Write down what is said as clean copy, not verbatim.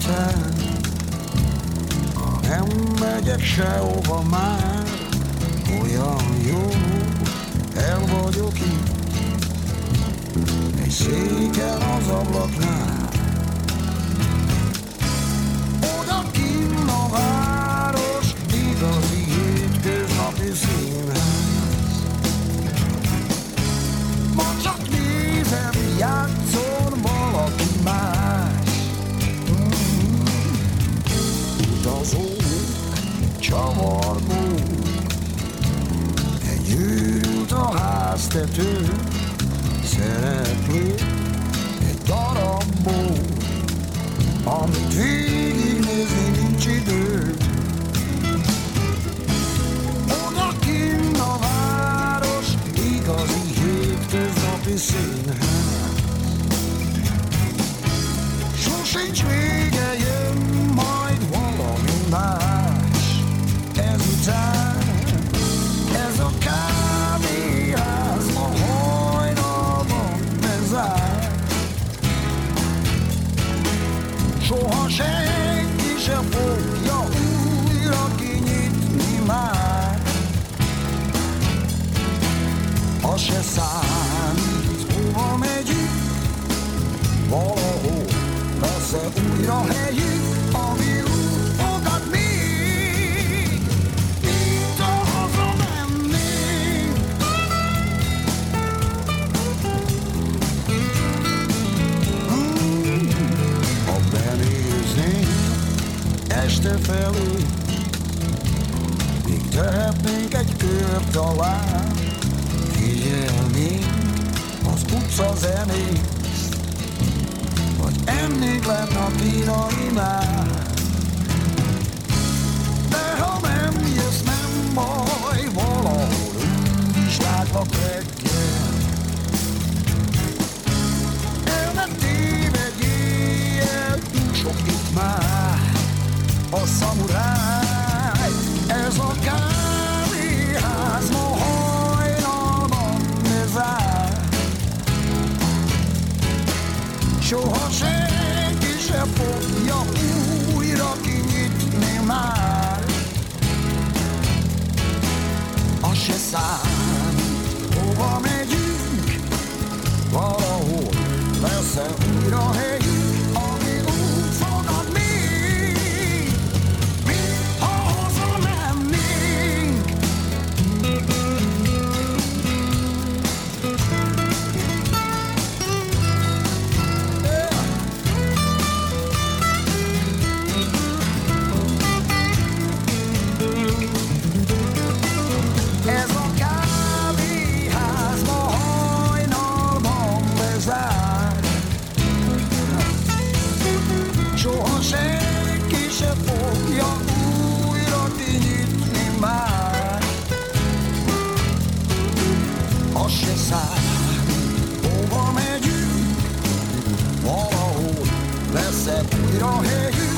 ezután nem megyek sehova már, olyan jó, el vagyok itt, egy széken az ablaknál. Oda kinn a város, igazi hétköznapi színház. Ma csak nézem, játszol valaki más. Utazók, csavargók, egy őrült a háztető, szereplő, egy darabból, amit végignézni nincs idő. Oda kinn a város, igazi hétköznapi színház. Sosincs vége, jön majd valami más. Ezután ez a kávéház ma hajnalban bezár. Soha senki se fogja újra kinyitni már. Az se számít, hova megyünk, valahol lesz-e újra helyünk, ami úgy fogad még, mint a hazamennénk. Ha benéznénk este felé, még tehetnénk egy kört talán, figyelnénk az utca zenét, vagy ennénk lenne a kínainál. De ha nem jössz, nem baj, valahol úgyis látlak reggel. El nem tévedj éjjel, túl sok itt már a szamuráj. Ez a kávéház ma hajnalban bezár. Soha senki se fogja újra kinyitni már. Az se számít, hova megyünk, valahol lesz-e újra helyünk, ami úgy fogad még, mint ha hazamennénk. Ez a kávéház ma hajnalban bezár. Soha senki se fogja újra kinyitni már. Az se számít, hova megyünk, valahol lesz-e újra helyünk.